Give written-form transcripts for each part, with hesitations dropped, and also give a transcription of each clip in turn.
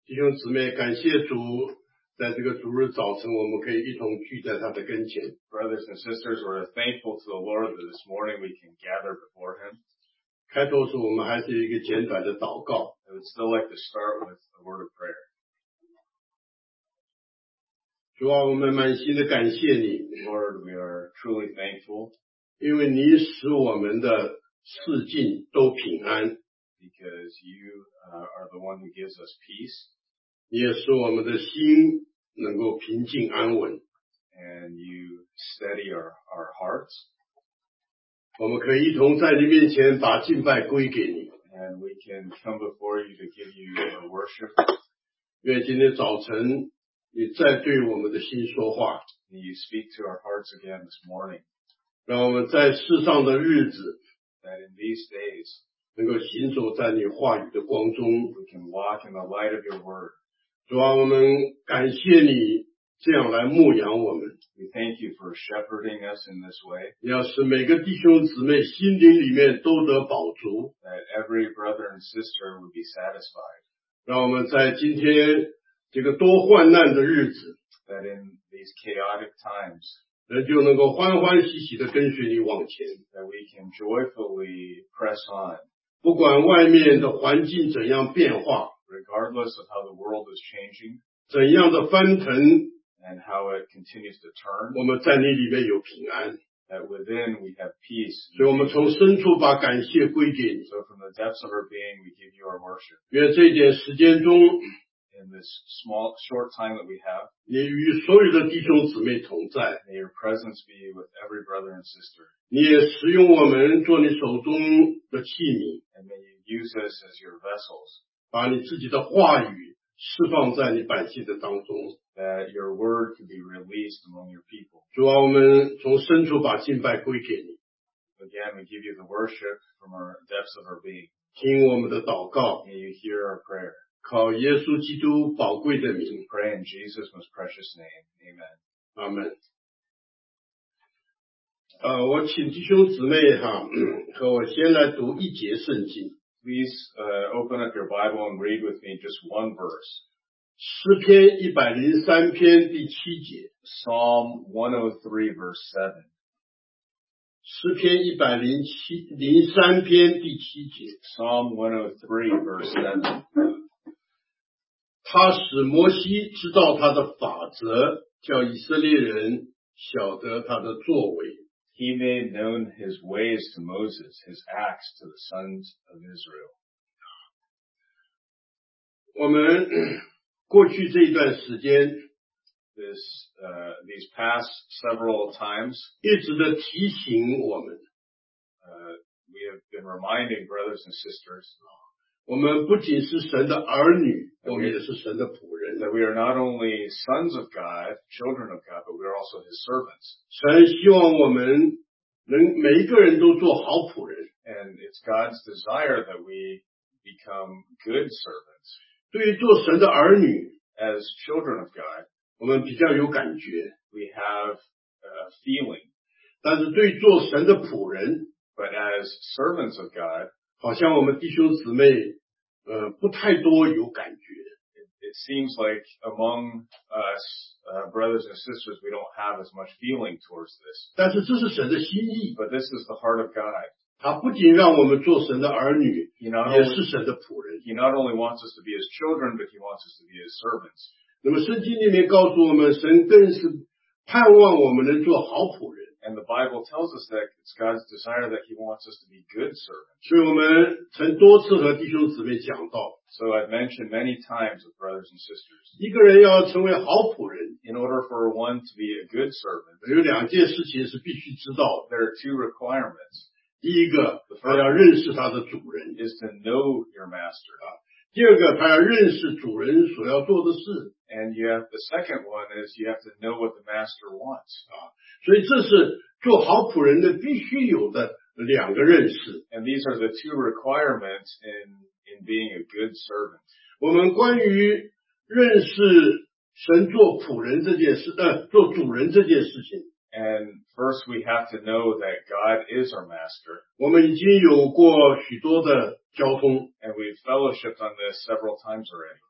弟兄姊妹，感谢主，在这个主日早晨，我们可以一同聚在他的跟前。 Brothers and sisters, we're thankful to the Lord that this morning we can gather before Him. 开头时我们还是一个简短的祷告。 I would still like to start with a word of prayer. 主啊，我们满心的感谢你。 Lord, we are truly thankful. 因为你使我们的四境都平安。 Because you are the one who gives us peace. 你也使我们的心能够平静安稳。 And you steady our hearts. 我们可以一同在你面前把敬拜归给你。 And we can come before you to give you our worship. 愿今天早晨你再对我们的心说话。 And you speak to our hearts again this morning. 让我们在世上的日子 that in these days 能够行走在你话语的光中。 we can walk in the light of your word. 主啊，我们感谢你这样来牧养我们。 We thank you for shepherding us in this way. 你要使每个弟兄姊妹心灵里面都得饱足。 That every brother and sister would be satisfied. 让我们在今天这个多患难的日子 That in these chaotic times 人就能够欢欢喜喜地跟随你往前。 that we can joyfully press on. 不管外面的环境怎样变化， Regardless of how the world is changing 怎样的翻腾， and how it continues to turn, 我们在你里面有平安。 that within we have peace. 所以我们从深处把感谢归给你。 So from the depths of our being, we give you our worship. 愿这一点时间中， In this short time that we have, 你与所有的弟兄姊妹同在。 may your presence be with every brother and sister. 你也使用我们做你手中的器皿， And may you use us as your vessels. 把你自己的话语释放在你百姓的当中。 That your word can be released among your people. 主啊，我们从深处把敬拜归给你， Again, we give you the worship from our depths of our being. 听我们的祷告， May you hear our prayer. 靠耶稣基督宝贵的名， Pray in Jesus' most precious name. Amen. 阿门。我请弟兄姊妹和我先来读一节圣经， Please open up your Bible and read with me just one verse. 诗篇103篇第7节， Psalm 103 verse 7. 诗篇103篇第7节， Psalm 103 verse 7. 他使摩西知道他的法则，叫以色列人晓得他的作为。 He made known his ways to Moses, his acts to the sons of Israel. 我们过去这一段时间 These past several times, 一直的提醒我们， we have been reminding brothers and sisters 我们不仅是神的儿女，我们也是神的仆人。 that we are not only sons of God, children of God, but we are also his servants. 神希望我们能每一个人都做好仆人。 And it's God's desire that we become good servants. 对于做神的儿女， As children of God, 我们比较有感觉， we have a feeling. 但是对做神的仆人， But as servants of God, 好像我们弟兄姊妹不太多有感觉。 it seems like among us, brothers and sisters, we don't have as much feeling towards this. 但是这是神的心意， But this is the heart of God. 他不仅让我们做神的儿女， He not 也 only, 是神的仆人。 he not only wants us to be his children, but he wants us to be his servants. 那么圣经里面告诉我们，神更是盼望我们能做好仆人。 And the Bible tells us that it's God's desire that he wants us to be good servants. 所以我们曾多次和弟兄姊妹讲到， So I've mentioned many times with brothers and sisters, 一个人要成为好仆人， in order for one to be a good servant, 有两件事情是必须知道的。 there are two requirements. 第一个，他要认识他的主人； Is to know your master. 第二个，他要认识主人所要做的事。 And the second one is you have to know what the master wants. 所以这是做好仆人的必须有的两个认识。 And these are the two requirements in being a good servant. 我们关于认识神做仆人这件事，做主人这件事情， And first we have to know that God is our master. 我们已经有过许多的交通。 And we've fellowshipped on this several times already.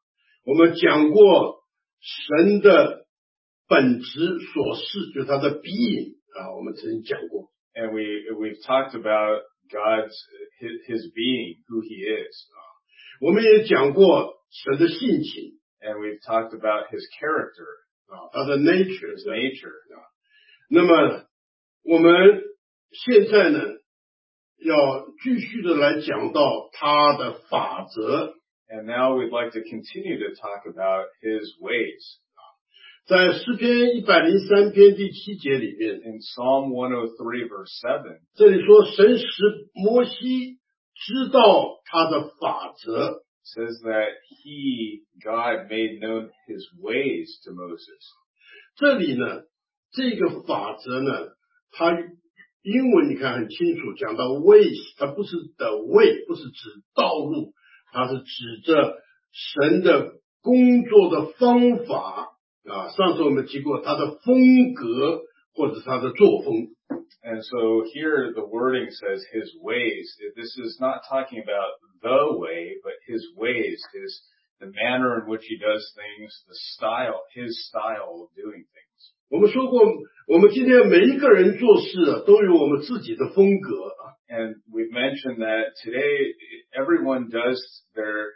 我们讲过神的本质所示，就是他的 being 我们曾经讲过。 And we've talked about God's his being, who he is. 我们也讲过神的性情。 And we've talked about his character. 他的 nature。 His nature. 那么我们现在呢，要继续的来讲到他的法则。 And now we'd like to continue to talk about his ways. 在诗篇103篇第7节里面 In Psalm 103 verse 7, 这里说神使摩西知道他的法则。 says that God made known his ways to Moses. 这里呢，这个法则呢，它英文你看很清楚，讲到 ways， 它不是的 way， 不是指道路，它是指着神的工作的方法。上次我们提过他的风格或者他的作风。 And so here the wording says his ways. This is not talking about the way, but his ways, the manner in which he does things, his style of doing things. 我们说过，我们今天每一个人做事都有我们自己的风格。 And we've mentioned that today everyone does their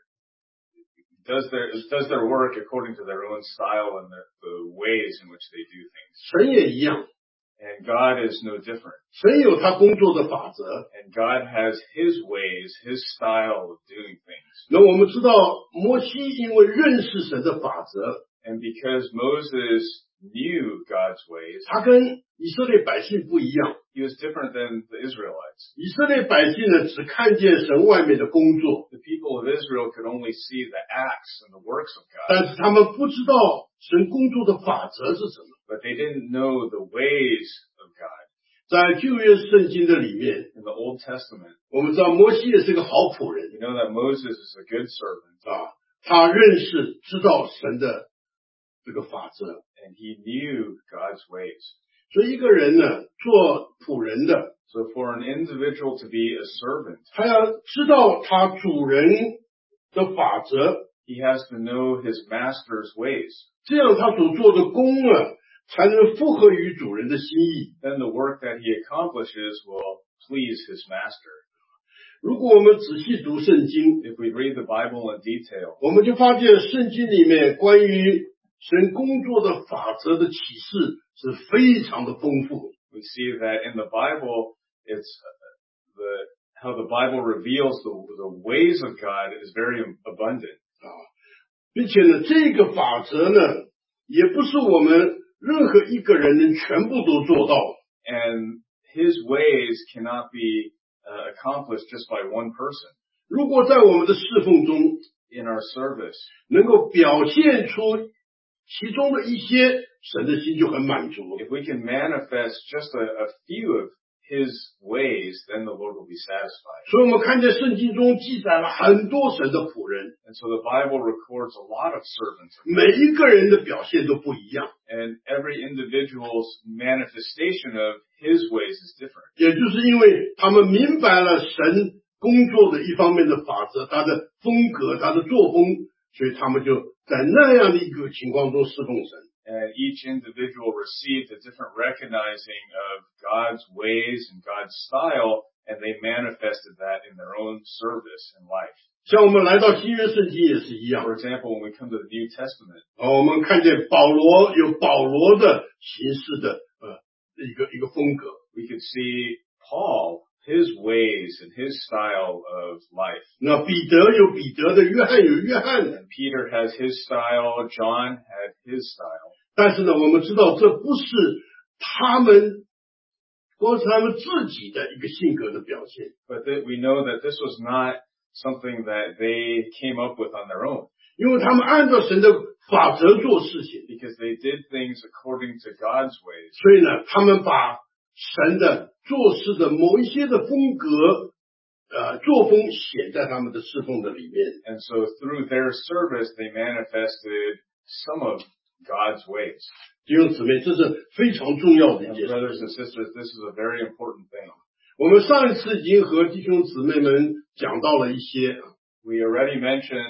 work according to their own style and the ways in which they do things. 神也一样。 And God is no different. 神有他工作的法则。 And God has his ways, his style of doing things. 那我们知道摩西因为认识神的法则。 And because Moses knew God's ways, 他跟以色列百姓不一样。 He was different than the Israelites. 以色列百姓呢，只看见神外面的工作。 The people of Israel could only see the acts and the works of God. 但是他们不知道神工作的法则是什么。 But they didn't know the ways of God. 在旧约圣经的里面 In the Old Testament, 我们知道摩西也是个好仆人。 we know that Moses is a good servant. 他认识知道神的这个法则。 And he knew God's ways. 所以一个人呢，做仆人的， So for an individual to be a servant, 他要知道他主人的法则， he has to know his master's ways. 这样他所做的工才能符合于主人的心意。 Then the work that he accomplishes will please his master. 如果我们仔细读圣经， If we read the Bible in detail, 我们就发现圣经里面关于神工作的法则的启示是非常的丰富。 we see that in the Bible, it's how the Bible reveals the ways of God is very abundant. 并且呢，这个法则呢，也不是我们任何一个人能全部都做到。 And his ways cannot be accomplished just by one person. 如果在我们的侍奉中 In our service, 能够表现出其中的一些，神的心就很满足。 if we can manifest just a few of his ways, then the Lord will be satisfied. 所以我们看见圣经中记载了很多神的仆人， And so the Bible records a lot of servants, 每一个人的表现都不一样。 and every individual's manifestation of his ways is different. 也就是因为他们明白了神工作的一方面的法则，他的风格，他的作风，所以他们就在那样的一个情况中侍奉神。 And each individual received a different recognizing of God's ways and God's style, and they manifested that in their own service and life. 像我们来到新约圣经也是一样。 For example, when we come to the New Testament, 我们看见保罗有保罗的行事的一个风格。 we could see Paul, his ways and his style of life. 那彼得有彼得的，约翰有约翰的。 And Peter has his style, John had his style. 但是呢，我们知道这不是他们光是他们自己的一个性格的表现。 But we know that this was not something that they came up with on their own, 因为他们按照神的法则做事情， because they did things according to God's ways. 所以呢，他们把神的做事的某一些的风格作风显在他们的侍奉的里面。 And so through their service, they manifested some of God's ways. 弟兄姊妹，这是非常重要的一 And 件 brothers 事。 and sisters, this is a very important thing. 我们上一次已经和弟兄姊妹们讲到了一些， We already mentioned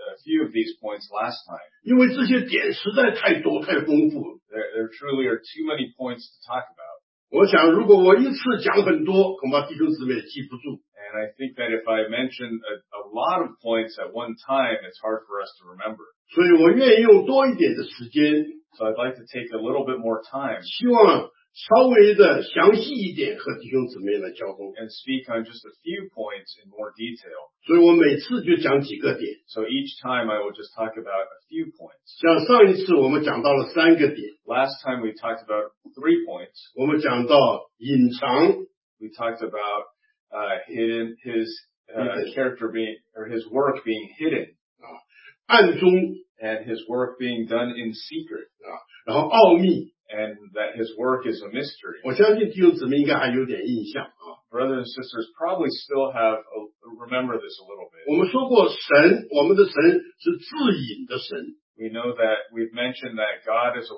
a few of these points last time. 因为这些点实在太多太丰富。 There truly are too many points to talk about. 我想如果我一次讲很多，恐怕弟兄姊妹也记不住。 And I think that if I mention a lot of points at one time, it's hard for us to remember. 所以我愿意用多一点的时间， So I'd like to take a little bit more time 希望稍微的详细一点和弟兄姊妹来交通。 and speak on just a few points in more detail. 所以我每次就讲几个点。 So each time I will just talk about a few points. 像上一次我们讲到了3个点， Last time we talked about 3 points. 我们讲到隐藏， We talked about hidden, his character being, or his work being hidden, 暗中， and his work being done in secret, 然后奥秘。 and that his work is a mystery. 我相信弟兄姊妹应该还有点印象啊。 Brothers and sisters probably still remember this a little bit. 我们说过神，我们的神是自隐的神， We know that we've mentioned that God is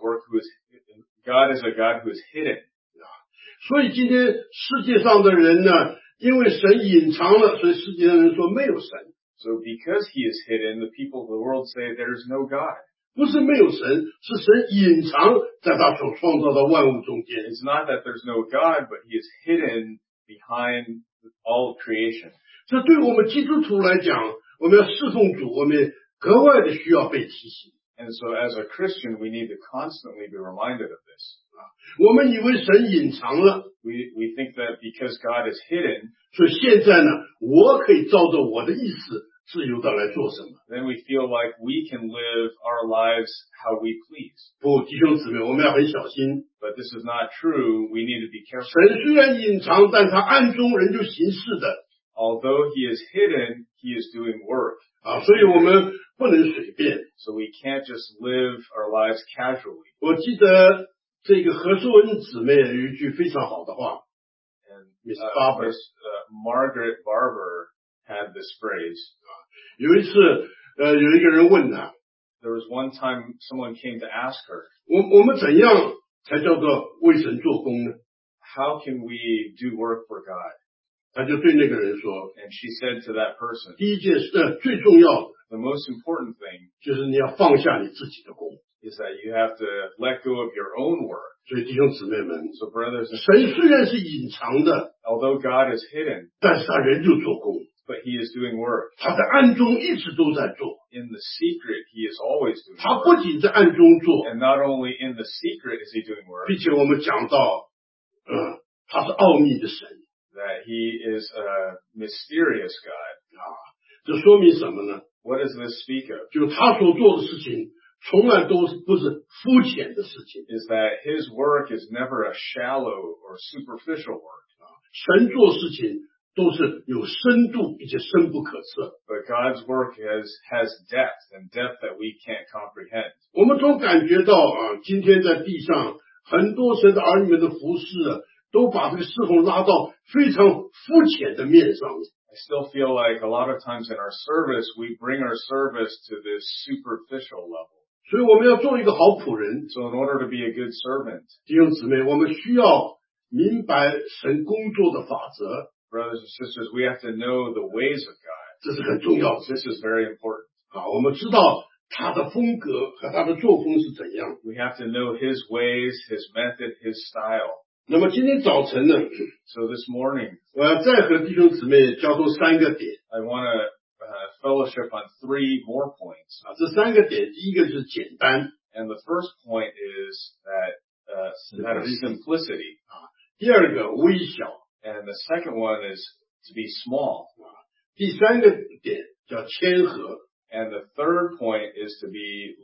a God who is hidden. 所以今天世界上的人呢，因为神隐藏了，所以世界上人说没有神。 So because he is hidden, the people of the world say there is no God. 不是没有神，是神隐藏在他所创造的万物中间。 It's not that there's no God, but he is hidden behind all of creation. 这对我们基督徒来讲，我们要侍奉主，我们格外的需要被提醒。 And so as a Christian, we need to constantly be reminded of this. 我们以为神隐藏了， We think that because God is hidden, 所以现在呢，我可以照着我的意思自由的来做什么。 then we feel like we can live our lives how we please. 不，弟兄姊妹，我们要很小心。 But this is not true. We need to be careful. 神虽然隐藏，但他暗中仍旧行事的 Although he is hidden, he is doing work. 啊，所以我们不能随便。 So we can't just live our lives casually. 我记得这个何淑恩姊妹有一句非常好的话 And ，Miss Barber， Margaret Barber had this phrase. 有一次，有一个人问他， There was one time someone came to ask her, 我们怎样才叫做为神做工呢？ how can we do work for God? 他就对那个人说， And she said to that person, 第一件事，最重要的 the most important thing 就是你要放下你自己的工。 is that you have to let go of your own work. 所以弟兄姊妹们， So brothers and 神虽然是隐藏的， although God is hidden, 但是他仍旧做工， but he is doing work. 他在暗中一直都在做。 In the secret, he is always doing 他 work. 不仅在暗中做， And not only in the secret is he doing work, 并且我们讲到，他是奥秘的神 that he is a mysterious God. 啊，这说明什么呢？ What does this speak of? 就他所做的事情，从来都是不是肤浅的事情。 Is that his work is never a shallow or superficial work. 神做事情都是有深度，并且深不可测。 But God's work has depth, and depth that we can't comprehend. 我们总感觉到啊，今天在地上很多神的儿女们的服侍啊，都把这个侍奉拉到非常肤浅的面上。 I still feel like a lot of times in our service, we bring our service to this superficial level. 所以我们要做一个好仆人， So in order to be a good servant, 弟兄姊妹，我们需要明白神工作的法则， brothers and sisters, we have to know the ways of God. 这是很重要的。 This is very important. 啊，我们知道他的风格和他的作风是怎样。 We have to know his ways, his method, his style. 那么今天早晨呢， So this morning, 我要再和弟兄姊妹交通3个点 I want to fellowship on 3 more points. 啊，这3个点，第一个是简单， And the first point is that of simplicity. 第二个微小， And the second one is to be small. 第3个点叫谦和。 And the third point is to be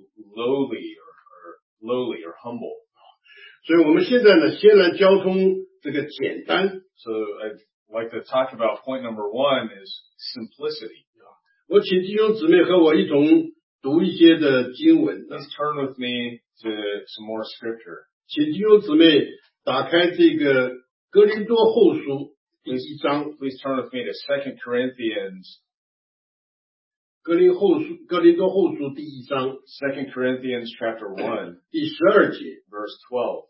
lowly or humble. 所以我们现在呢，先来交通这个简单。 So I'd like to talk about point number 1 is simplicity. 我请弟兄姊妹和我一同读一些的经文。 Let's turn with me to some more scripture. 请弟兄姊妹打开这个哥林多后书第1章， Please turn with me to 2 Corinthians, 哥林多后书第1章 2 Corinthians chapter 1, 第12节。 verse 12.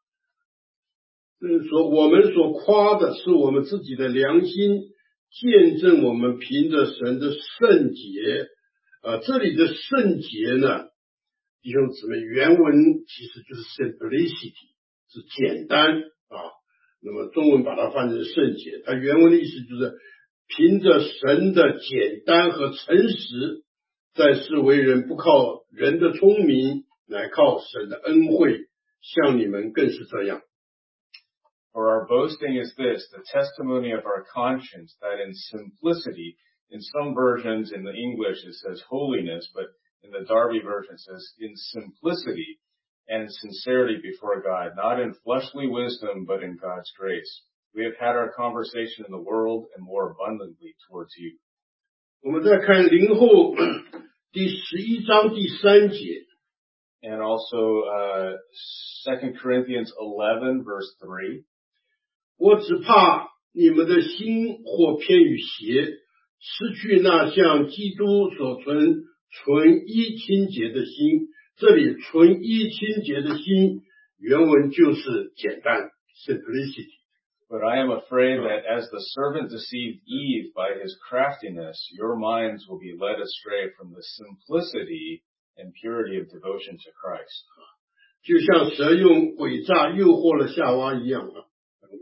说我们所夸的是我们自己的良心，见证我们凭着神的圣洁， 这里的圣洁呢，弟兄姊妹，原文其实就是 simplicity， 是简单啊。那么中文把它翻成圣洁，它原文的意思就是凭着神的简单和诚实，在世为人，不靠人的聪明，乃靠神的恩惠，像你们更是这样。 For our boasting is this, the testimony of our conscience, that in simplicity, in some versions in the English it says holiness, but in the Darby version it says in simplicity and sincerity before God, not in fleshly wisdom, but in God's grace. We have had our conversation in the world and more abundantly towards you. 我们再看林后第11章第3节。 And also 2 Corinthians 11 verse 3. 我只怕你们的心或偏于邪，失去那像基督所存纯一清洁的心。这里纯一清洁的心原文就是简单 simplicity。 But I am afraid that as the serpent deceived Eve by his craftiness, your minds will be led astray from the simplicity and purity of devotion to Christ. 就像蛇用诡诈诱惑了夏娃一样啊。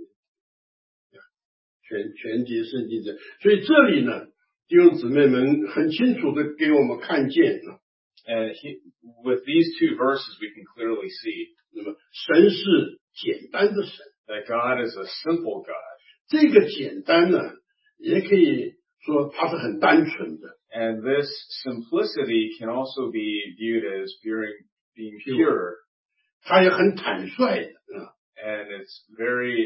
全节圣经的，所以这里呢，弟兄姊妹们很清楚的给我们看见啊。 And with these two verses, we can clearly see 那么神是简单的神 that God is a simple God. 这个简单呢，也可以说它是很单纯的。 And this simplicity can also be viewed as being pure. 它也很坦率的啊。 And it's very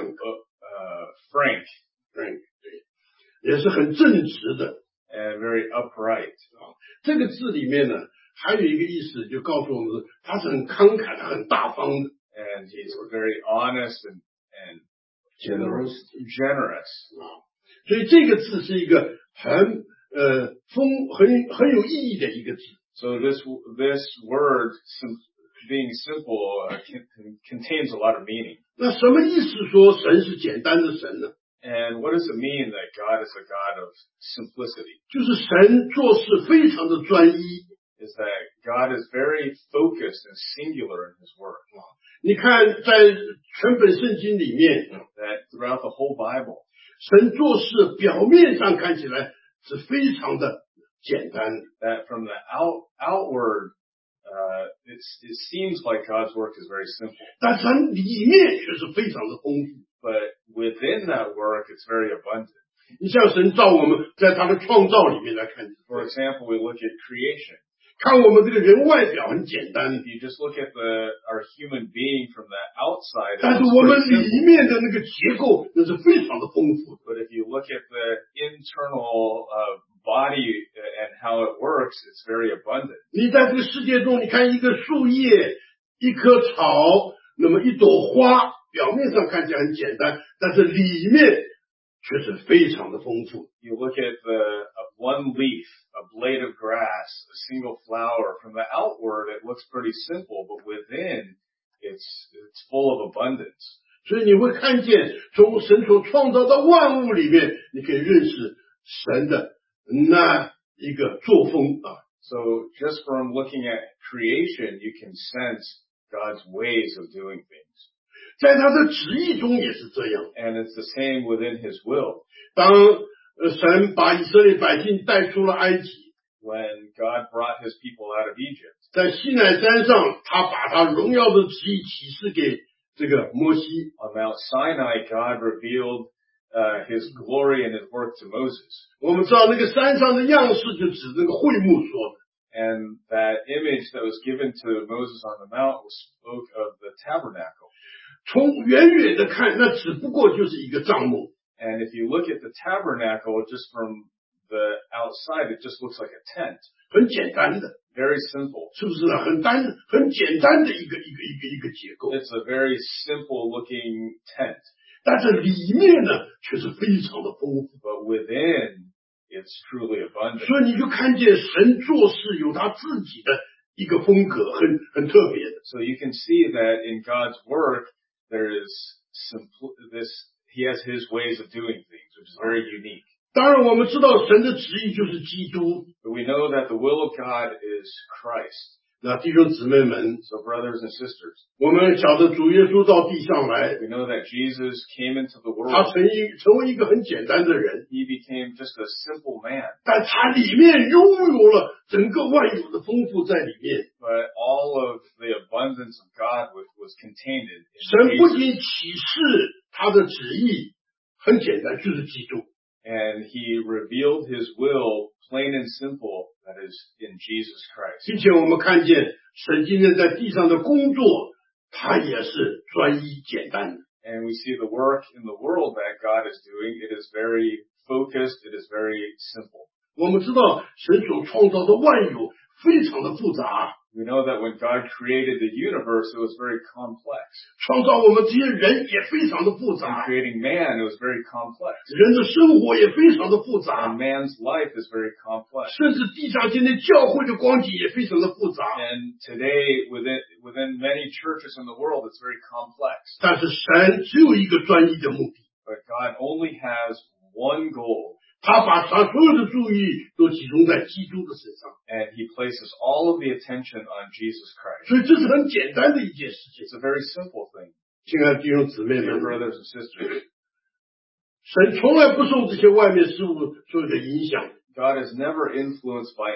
frank. 对，也是很正直的。 And very upright. 这个字里面呢，还有一个意思，就告诉我们，他是很慷慨的、很大方的。 And he's very honest and generous. 所以这个字是一个很有意义的一个字。 So this word being simple contains a lot of meaning. 那什么意思说神是简单的神呢？ And what does it mean that God is a God of simplicity? 就是神做事非常的专一。 Is that God is very focused and singular in His work. 你看，在全本圣经里面 That throughout the whole Bible, 神做事表面上看起来是非常的简单。 That from the outward, it seems like God's work is very simple. 但是它里面却是非常的丰富。 But within that work, it's very abundant. 你像神造我们，在他的创造里面来看。 For example, we look at creation. 看我们这个人外表很简单。 If you just look at our human being from the outside, 但是我们里面的那个结构那是非常的丰富。 But if you look at the internal body and how it works, it's very abundant. 你在这个世界中，你看一个树叶、一棵草，那么一朵花，表面上看起来很简单，但是里面却是非常的丰富。 You look at one leaf, a blade of grass, a single flower. From the outward, it looks pretty simple, but within, it's full of abundance. 所以你会看见，从神所创造的万物里面，你可以认识神的那一个作风啊。 So just from looking at creation, you can sense God's ways of doing things. 在他的旨意中也是这样。 And it's the same within His will. 当神把以色列百姓带出了埃及 When God brought His people out of Egypt. 在西乃山上，他把他荣耀的旨意启示给这个摩西。 On Mount Sinai, God revealed His glory and His work to Moses. 我们知道那个山上的样式就指那个会幕所的。 And that image that was given to Moses on the mount spoke of the tabernacle. 从远远的看，那只不过就是一个帐幕。 And if you look at the tabernacle just from the outside, it just looks like a tent. 很简单的。 Very simple. 是不是啊？很简单的一个结构。 It's a very simple looking tent. 但是里面呢，却是非常的丰富。 But within, it's truly abundant. 所以你就看见神做事有他自己的一个风格，很特别的。 So you can see that in God's work, there is He has His ways of doing things, which is very unique. 当然，我们知道神的旨意就是基督。 But we know that the will of God is Christ. 那弟兄姊妹们， So brothers and sisters, 我们晓得主耶稣到地上来， we know that Jesus came into the 他 world. 成为一个很简单的人， He became just a simple man. 但他里面拥有了整个万有的丰富在里面。 But all of the abundance of God was contained in 神不 Jesus. 仅启示他的旨意，很简单，就是基督。 And he revealed his will, plain and simple, that is in Jesus Christ. 并且我们看见神今天在地上的工作，他也是专一简单的。 And we see the work in the world that God is doing. It is very focused. It is very simple. 我们知道神所创造的万有非常的复杂， We know that when God created the universe, it was very complex. 创造我们这些人也非常的复 In 杂， creating man, it was very complex. 人的生活也非常的复 And 杂， man's life is very complex. 甚至地上今天教会的光景也非常的复杂。 And today, within many churches in the world, it's very complex. 但是神只有一个专一的目的， But God only has one goal, 他把他所有的注意都集中在基督的身上， and he places all of the attention on Jesus Christ. 所以这是很简单的一件事情。 It's a very simple thing. 亲爱的弟兄姊妹 Dear 们， brothers and sisters, 神从来不受这些外面事物所有的影响， God is never influenced by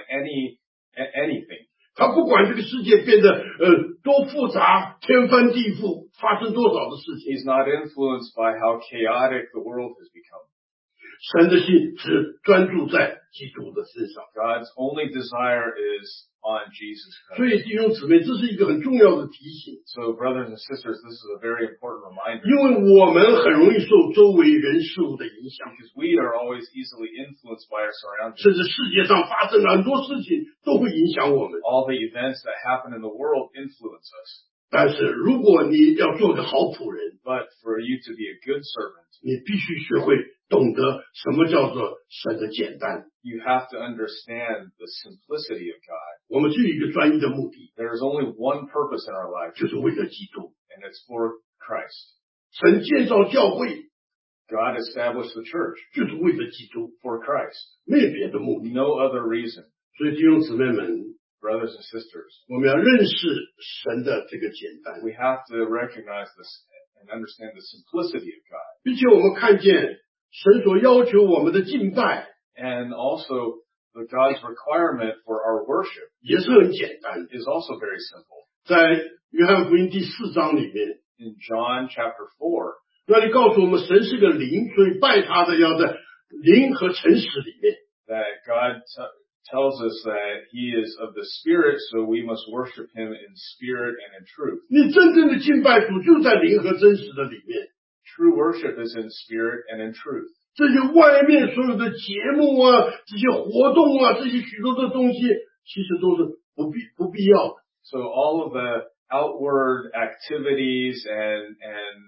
anything. 他不管这个世界变得多复杂，天翻地覆，发生多少的事情， He's not influenced by how chaotic the world has become. 神的心只专注在基督的身上。 God's only desire is on Jesus 所 Christ. 以弟兄姊妹，这是一个很重要的提醒， So brothers and sisters, this is a very important reminder, 因为我们很容易受周围人事物的影响， because we are always easily influenced by our surroundings. 甚至世界上发生的很多事情都会影响我们。 All the events that happen in the world influence us. 但是如果你要做个好仆人， But for you to be a good servant, 你必须学会懂得什么叫做神的简单。 you have to understand the simplicity of God. 我们只有一个专一的目的， There is only one purpose in our life, 就是为了基督。 and it's for Christ. 神建造教会， God established the church 就是为了基督， for Christ. 没有别的目的。 No other reason. 所以弟兄姊妹们， Brothers and sisters, 我们要认识神的这个简单， we have to recognize this and understand the simplicity of God. 并且我们看见神所要求我们的敬拜 And also, God's requirement for our worship 也是很简单的。 is also very simple. 在约翰福音第4章里面， In John chapter 4, 那里告诉我们，神是个灵，所以拜他的要在灵和诚实里面。 that God tells us that He is of the Spirit, so we must worship Him in spirit and in truth. 你真正的敬拜主就在灵和真实的里面。 True worship is in spirit and in truth. 这些外面所有的节目啊，这些活动啊，这些许多的东西，其实都是不必要的。 So all of the outward activities and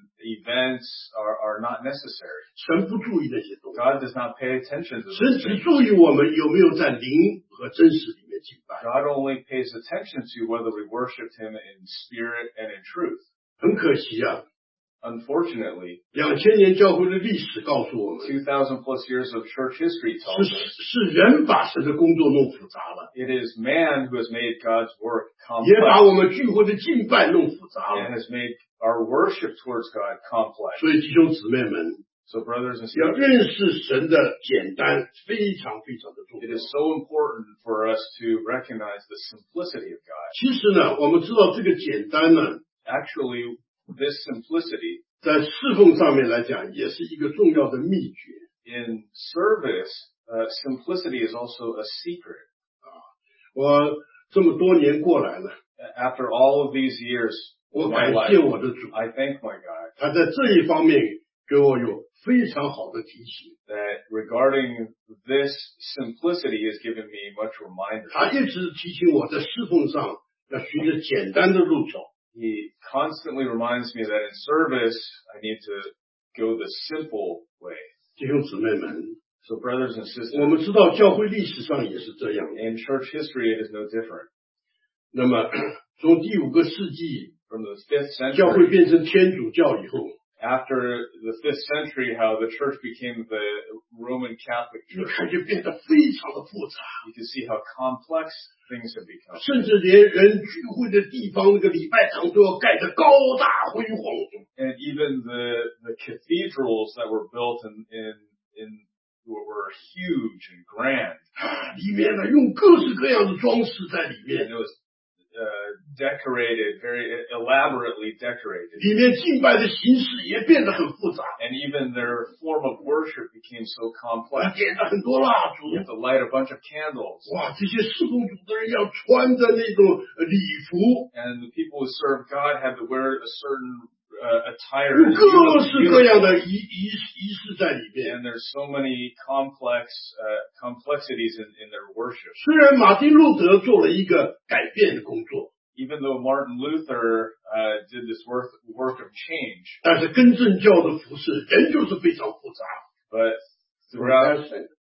events are not necessary. 神不注意那些东西， God does not pay attention to 神 those 只 things. 注意我们有没有在灵和真实里面敬拜。 God only pays attention to whether we worship Him in spirit and in truth. 很可惜啊， Unfortunately, 2000年教会的历史告诉我们， 2,000 plus years of church history tells us 是人把神的工作弄复杂了， it is man who has made God's work 也把 complex 我们聚会的敬拜弄复杂 and 了。 has made our worship towards God complex. 所以弟兄姊妹们， So brothers and 要 sisters, 认识神的简单，非常非常的重 it 要。 is so important for us to recognize the simplicity of God. 其实呢，我们知道这个简单呢， Actually, this simplicity 在侍奉上面来讲，也是一个重要的秘诀。 in service, simplicity is also a secret. 我这么多年过来了， After all of these years 我 of my 感谢 life, 我的主， I thank my God 他在这一方面给我有非常好的提醒。 that regarding this simplicity has given me much reminder. 他一直提醒我在侍奉上要循着简单的路走。 He constantly reminds me that in service, I need to go the simple way. 弟兄姊妹们， So brothers and 我 sisters, 们知道教会历史上也是这样。 in church history, it is no different. 那么从第5个世纪 From the 5th 教 century, 会变成天主教以后， after the 5th century, how the church became the Roman Catholic 你 Church. 看见变得非常的复杂， You can see how complex things have become. 甚至连人聚会的地方那个礼拜堂都要盖得高大辉煌。 And even the cathedrals that were built in were huge and grand. 里面呢用各式各样的装饰在里 And 面， it was decorated, very elaborately decorated. 里面敬拜的形式也变得很复杂， And even their form of worship became so complex. 点了很多蜡烛 You。have to light a bunch of candles. 哇，这些侍奉主的人要穿着那种礼服， And the people who serve God had to wear a certain attire. 有各式各样的仪式在里面。 And there's so many complexities in their worship. 虽然马丁路德做了一个改变的工作， Even though Martin Luther did this work of change, 但是根正教的服饰仍旧是非常复杂。 but throughout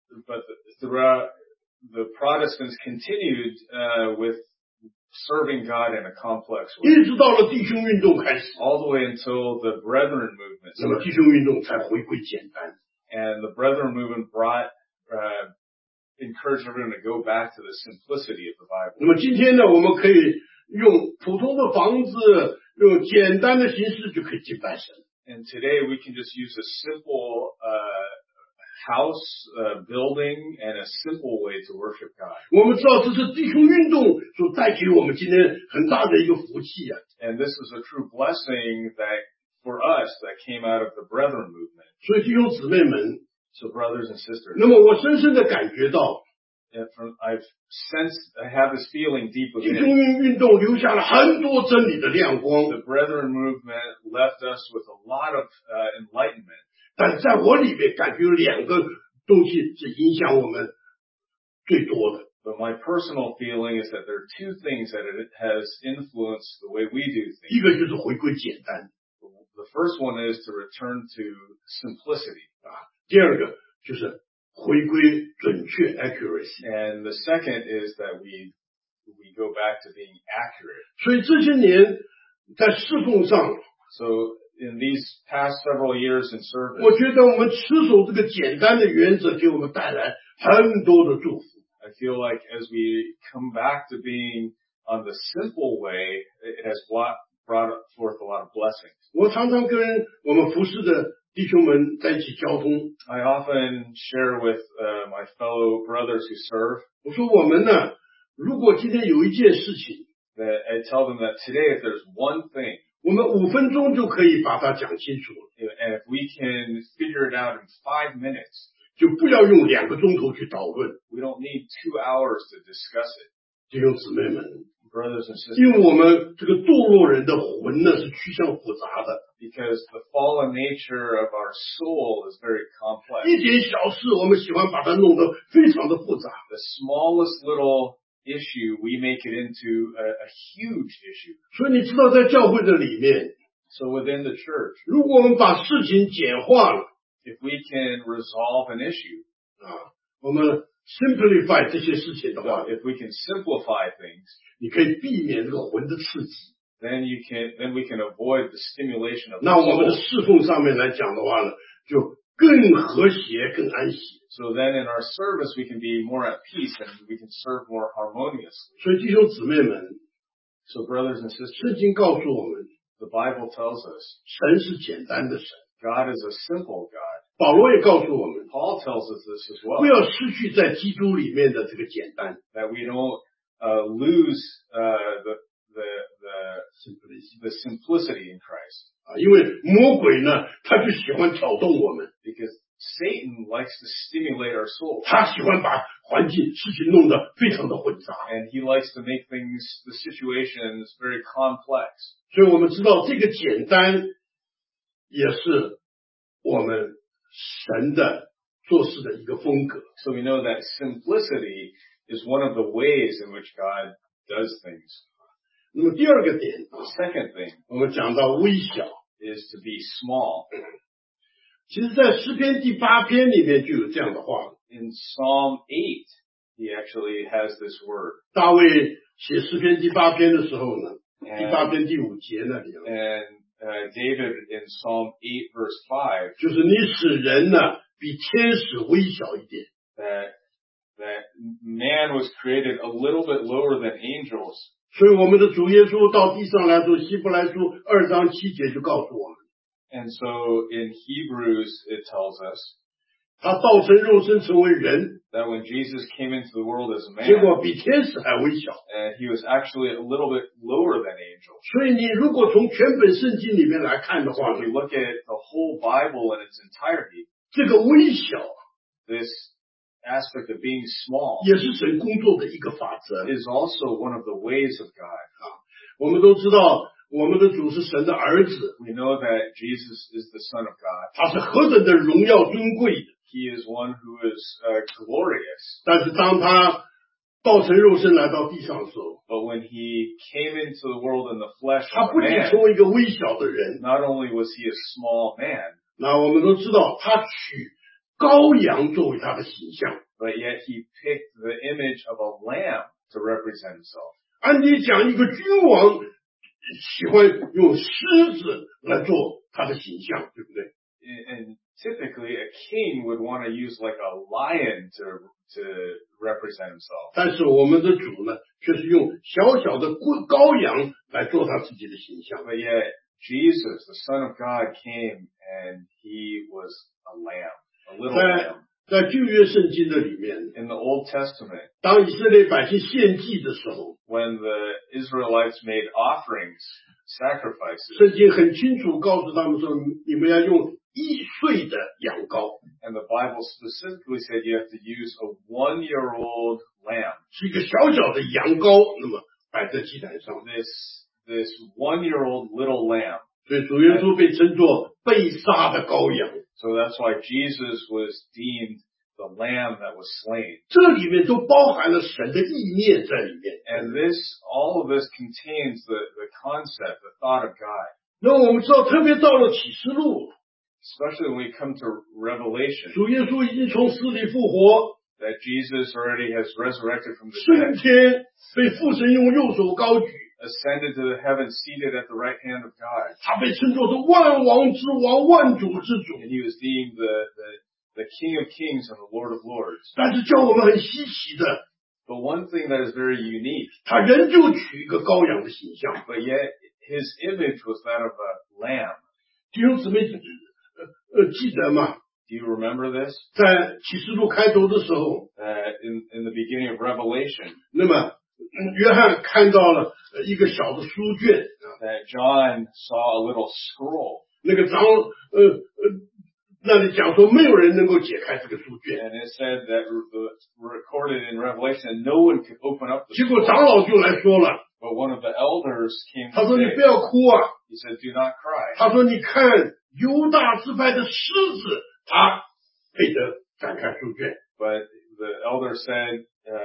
the Protestants continued with serving God in a complex 一 way, 直到了弟兄运动开始， all the way until the Brethren movement 那么 started. 弟兄运动才回归简单。 And the Brethren movement encouraged everyone to go back to the simplicity of the 那 Bible. 么今天呢，我们可以用普通的房子，用简单的形式就可以敬拜神。 And today we can just use a simple house, building, and a simple way to worship God. 我们知道这是弟兄运动所带给我们今天很大的一个福气啊！ And this is a true blessing that for us that came out of the Brethren movement. 所以弟兄姊妹们， So brothers and sisters, 那么我深深的感觉到， I have this feeling deep 弟兄 within. 运动留下了很多真理的亮光， The Brethren movement left us with a lot of enlightenment. 但是在我里面感觉有两个东西是影响我们最多的。 But my personal feeling is that there are two things that it has influenced the way we do 一 things. 个就是回归简单， The first one is to return to simplicity. 第二个就是回归准确 accuracy。 And the second is that we go back to being accurate. 所以这些年在侍奉上， So in these past several years in 我 service, 觉得我们持守这个简单的原则，给我们带来很多的祝福。 I feel like as we come back to being on the simple way, it has brought forth a lot of blessings. 我常常跟我们服侍的弟兄们在一起交通， I often share with my fellow brothers who serve 我说我们呢，如果今天有一件事情， that I tell them that today if there's one thing, 我们5分钟就可以把它讲清楚了， and if we can figure it out in 5 minutes, 就不要用2个钟头去讨论。 we don't need 2 hours to discuss it. 弟兄姊妹们， Brothers and sisters, 因为我们这个堕落人的魂呢是趋向复杂的， because the fallen nature of our soul is very complex. 一点小事我们喜欢把它弄得非常的复杂。 The smallest little issue, we make it into a huge issue. 所以你知道，在教会的里面， So within the church, 如果我们把事情简化了 if we can resolve an issue, 我们 simplify 这些事情的话， if we can simplify things, 你可以避免这个魂的刺激。 then we can avoid the stimulation of the 那我们的 soul. 侍奉上面来讲的话呢，就更和谐、更安息。 So then in our service, we can be more at peace and we can serve more harmoniously. 所以弟兄姊妹们， So brothers and sisters, 圣经告诉我们， the Bible tells us 神是简单的神。 God is a simple God. 保罗也告诉我们， Paul tells us this as 不 well, 要失去在基督里面的这个简单。 that we don't lose the simplicity in Christ. 因为魔鬼呢，他就喜欢挑动我们， Because Satan likes to stimulate our soul. 他喜欢把环境、事情弄得非常的混杂。 And he likes to make things, the situations very complex. 所以我们知道，这个简单也是我们神的做事的一个风格。 So we know that simplicity is one of the ways in which God does things. 那么第二个点， The second thing 我们讲到微小。 is to be small. 其实，在诗篇第8篇里面就有这样的话。 In Psalm 8, he actually has this word. 大卫写诗篇第8篇的时候呢，第8 And, 篇第5节那里， and David in Psalm 8 verse 5 就是你使人呢比天使微小一点。 that man was created a little bit lower than angels. 所以我们的主耶稣到地上来说，希伯来书2章7节就告诉我们， And so in Hebrews it tells us 他道成肉身成为人， that when Jesus came into the world as a 结 man, 果比天使还微小。 he was actually a little bit lower than angels. 所以你如果从全本圣经里面来看的 So 话 when we look at the whole Bible in its entirety, 这个微小 this aspect of being small 也是神工作的一个法则。 is also one of the ways of God. 我们都知道，我们的主是神的儿子， We know that Jesus is the Son of God. 他是何等的荣耀尊贵的。 He is one who is glorious. 但是当他道成肉身来到地上的时候， But when he came into the world in the flesh 他 of 不 a 仅 man, 成为一个微小的人， not only was he a small man, 那我们都知道，他取羔羊作为他的形象。 but yet he picked the image of a lamb to represent himself. 按理讲，一个君王喜欢用狮子来做他的形象，对不对？ And typically a king would want to use like a lion to represent himself. 但是我们的主呢，却是用小小的羔羊来做他自己的形象。 But yet Jesus, the Son of God, came and he was a lamb, a little 在 lamb. 在旧约圣经的里面， In the Old Testament, 当以色列百姓献祭的时候， when the Israelites made offerings, sacrifices, 圣经很清楚告诉他们说，你们要用1岁的羊羔， and the Bible specifically said you have to use a 1-year-old lamb. 是一个小小的羊羔，那么摆在祭坛上。 This 1-year-old little lamb. 所以主耶稣被称作被杀的羔羊。 So that's why Jesus was deemed the lamb that was slain. 这里面都包含了神的意念在里面。 And all of this contains the concept, the thought of God. 那我们知道，特别到了启示录， Especially when we come to Revelation, 主耶稣已经从死里复活， that Jesus already has resurrected from the 升 dead, 天，被父神用右手高举， ascended to the heavens, seated at the right hand of God. 他被称作是万王之王、万主之主。 And he was deemed the King of Kings and the Lord of Lords. 但是叫我们很稀奇的， But one thing that is very unique, 他仍旧取一个羔羊的形象。 but yet his image was that of a lamb. 弟兄姊妹，记得吗？ Do you remember this? 在启示录开头的时候， In the beginning of Revelation, 那么约翰看到了一个小的书卷， that John saw a little scroll, 那个那里讲说没有人能够解开这个书卷， and it said that recorded in Revelation that no one could open up the 结果 scroll. 长老就来说了， But one of the elders came 他 to 说你 say, 不要哭啊， he said, "Do not cry." 他说你看犹大支派的狮子，他配得展开书卷。 But the elder said,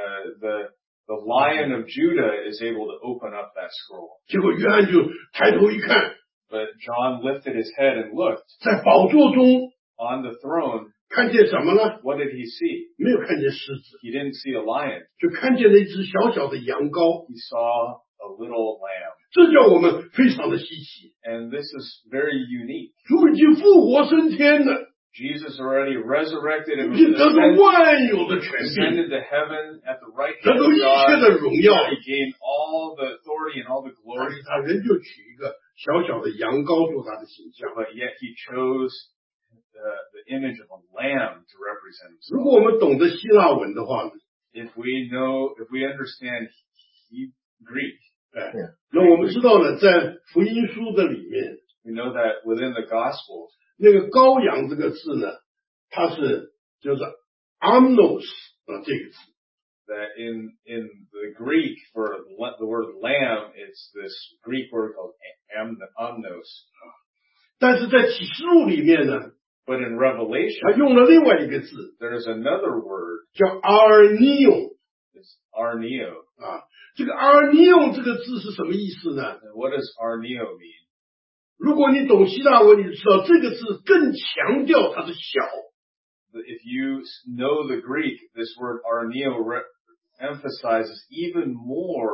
the Lion of Judah is able to open up that scroll. 结果约翰就抬头一看， But John lifted his head and looked 在宝座中 on the throne. 看见什么呢？ What did he see? 没有看见狮子， He didn't see a lion. 就看见了一只小小的羊羔， He saw a little lamb. 这叫我们非常的稀奇。 And this is very unique. 主已经复活升天了， Jesus already resurrected and 已经得着 ascended 万有的权柄， to heaven at the right 得 hand 着 of 一切 God. 的荣耀， He gained all the authority and all the 但 glory. 是他仍旧取一个小小的羊羔做他的形象。 But yet he chose the image of a lamb to represent 如 himself. 果我们懂得希腊文的话， If we understand Greek, 那我们知道了，在福音书的里面， we know that within the Gospels, 那个羔羊这个字呢，它就是 amnos 这个字。 that in the Greek for the word lamb, it's this Greek word called amnos. 但是在启示录里面呢， But in Revelation, 他用了另外一个字， there's another word, 叫 arnion it's arneo. 啊。这个 arnion 这个字是什么意思呢？ And what does arneo mean? 如果你懂希腊文，你就知道这个字更强调它的小。 If you know the Greek, this word arneo emphasizes even more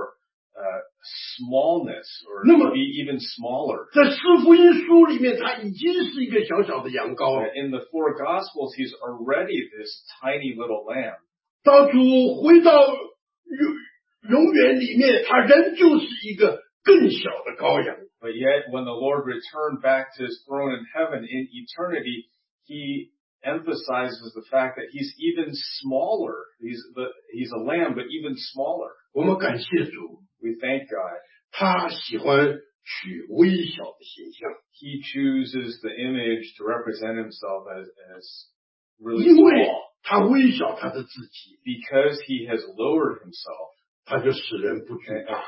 smallness or 那么 to be even smaller. 在四福音书里面，他已经是一个小小的羊羔了。 In the four Gospels, he's already this tiny little lamb. 当主回到永远里面，他仍旧是一个更小的羔羊。 But yet, when the Lord returned back to his throne in heaven in eternity, he emphasizes the fact that he's even smaller. He's a lamb, but even smaller. 我们感谢主， We thank God. 他喜欢取微小的形象， He chooses the image to represent himself as really 因为 small. 他微小他的自己， Because he has lowered himself, 他就使人不惧 and 怕。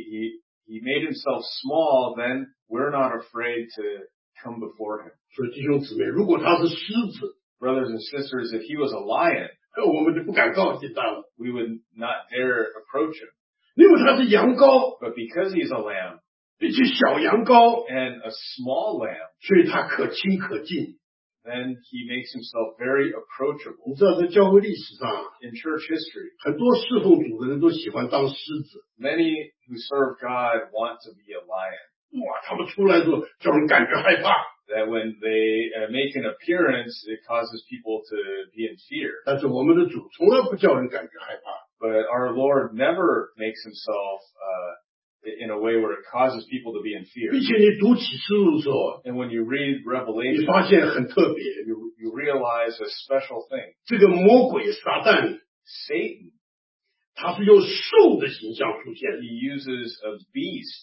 he made himself small, then we're not afraid to come before him. 所以弟兄姊妹，如果他是狮子， Brothers and sisters, if he was a lion, 我们就不敢靠近他了。 we would not dare approach him. 因为他是羊羔， But because he's a lamb 并且小羊羔， and a small lamb, 所以他可亲可近。 then he makes himself very approachable. 你知道，在教会历史上， In church history, 很多侍奉主的人都喜欢当狮子。 many who serve God want to be a lion. 哇，他们出来的时候叫人感觉害怕。 That when they make an appearance, it causes people to be in fear. 但是我们的主从来不叫人感觉害怕。 But our Lord never makes himself in a way where it causes people to be in fear. 并且你读启示录的时候， And when you read 你 Revelation, 发现很特别， you realize a special thing. 这个魔鬼撒旦， Satan, 他是用兽的形象出现 he uses a beast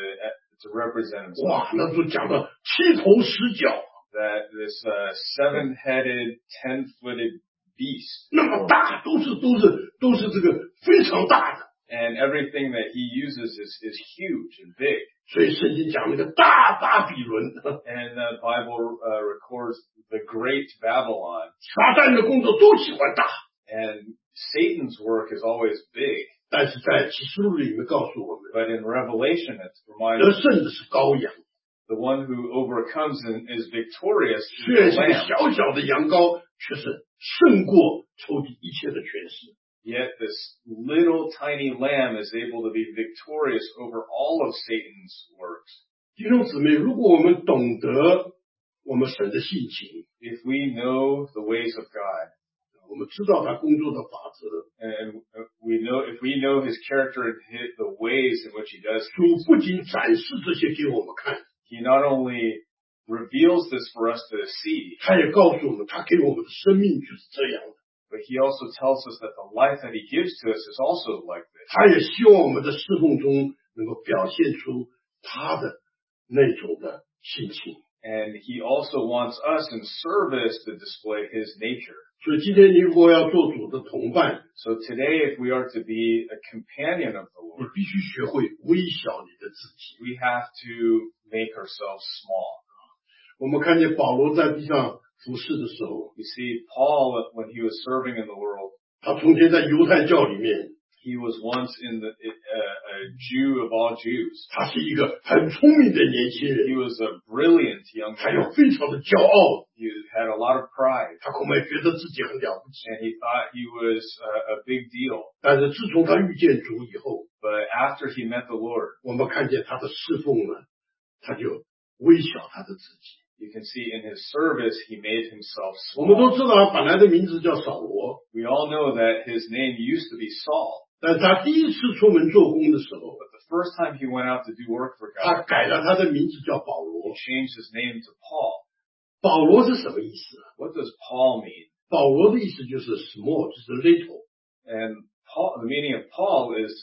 to represent himself. 哇，那就讲到七头十脚， That this seven-headed, 10-footed beast. 那么大，都是这个非常大的。 And everything that he uses is huge and big. 所以圣经讲那个大巴比伦， And the Bible records the great Babylon. 撒旦的工作都喜欢大。 And Satan's work is always big. 但是在启示录里面告诉我们， But in Revelation, it 得 reminds us 胜的是羔羊。 the one who overcomes and is victorious 虽 is 然 the 是个 Lamb. 小小的羊羔，却是胜过仇敌一切的权势。 Yet this little tiny lamb is able to be victorious over all of Satan's works. 弟兄姊妹，如果我们懂得我们神的性情， If we know the ways of God, 我们知道他工作的法则， and if we know his character and the ways in which he does, 主不仅展示这些给我们看， he not only reveals this for us to see, 他也告诉我们，他给我们的生命就是这样的。 but he also tells us that the life that he gives to us is also like this. 他也希望我们的侍奉中能够表现出他的那种的性情。 And he also wants us in service to display his nature. 所以今天你如果要做主的同伴， So today, if we are to be a companion of the 你 Lord, 必须学会微小你的自己。 we have to make ourselves small. 我们看见保罗在地上服侍的时候， You see, Paul, when he was serving in the world, 他从前在犹太教里面， he was once a Jew of all Jews. 他是一个很聪明的年轻 He 人， was a brilliant young 还有 man. 非常的骄傲， He had a lot of pride, 他恐怕也觉得自己很了不起。 and he thought he was a big deal. 但是自从他遇见主以后， But after he met the Lord, 我们看见他的侍奉呢，他就微小他的自己。 you can see in his service, he made himself 我们都 small. 知道他本来的名字叫扫罗， We all know that his name used to be Saul. 但是他第一次出门做工的时候， But the first time he went out to do work for 他 God, 改了他的名字叫保 he 罗。 changed his name to Paul. 保罗是什么意思？ What does Paul mean? 保罗的意思就是 small，就是 little。 And Paul, the meaning of Paul is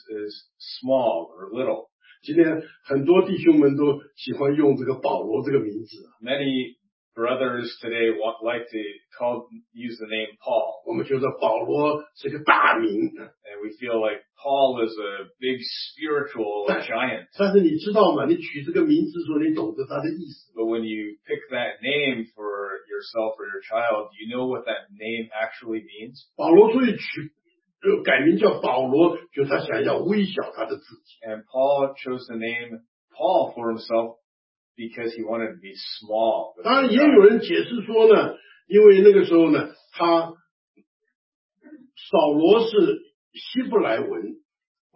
small or little. 今天很多弟兄们都喜欢用这个保罗这个名字， Many brothers today like to use the name Paul, 我们觉得保罗是个大名。 and we feel like Paul is a big spiritual giant. 但是你知道吗？你取这个名字的时候，你懂得它的意思。 But when you pick that name for yourself or your child, do you know what that name actually means? 保罗所以改名叫保罗，就是他想要微小他的自己。 And Paul chose the name Paul for himself because he wanted to be small. 当然，也有人解释说呢，因为那个时候呢，扫罗是希伯来文，